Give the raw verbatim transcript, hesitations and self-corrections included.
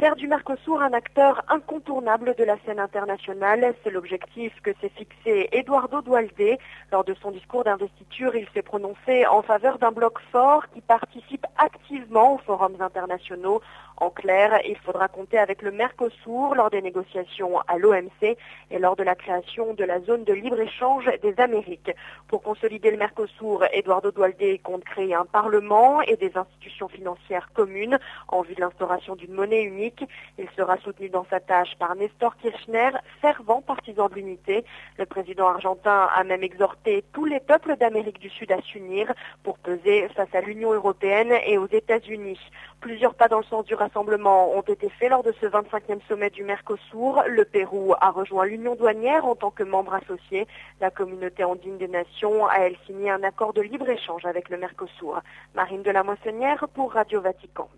Faire du Mercosur un acteur incontournable de la scène internationale, c'est l'objectif que s'est fixé Eduardo Duhalde. Lors de son discours d'investiture, il s'est prononcé en faveur d'un bloc fort qui participe activement aux forums internationaux. En clair, il faudra compter avec le Mercosur lors des négociations à l'O M C et lors de la création de la zone de libre-échange des Amériques. Pour consolider le Mercosur, Eduardo Duhalde compte créer un parlement et des institutions financières communes en vue de l'instauration d'une monnaie unique. Il sera soutenu dans sa tâche par Néstor Kirchner, fervent partisan de l'unité. Le président argentin a même exhorté tous les peuples d'Amérique du Sud à s'unir pour peser face à l'Union européenne et aux États-Unis. Plusieurs pas dans le sens du rassemblement ont été faits lors de ce vingt-cinquième sommet du Mercosur. Le Pérou a rejoint l'Union douanière en tant que membre associé. La communauté andine des nations a, elle, signé un accord de libre-échange avec le Mercosur. Marine de la Moissonnière pour Radio Vatican.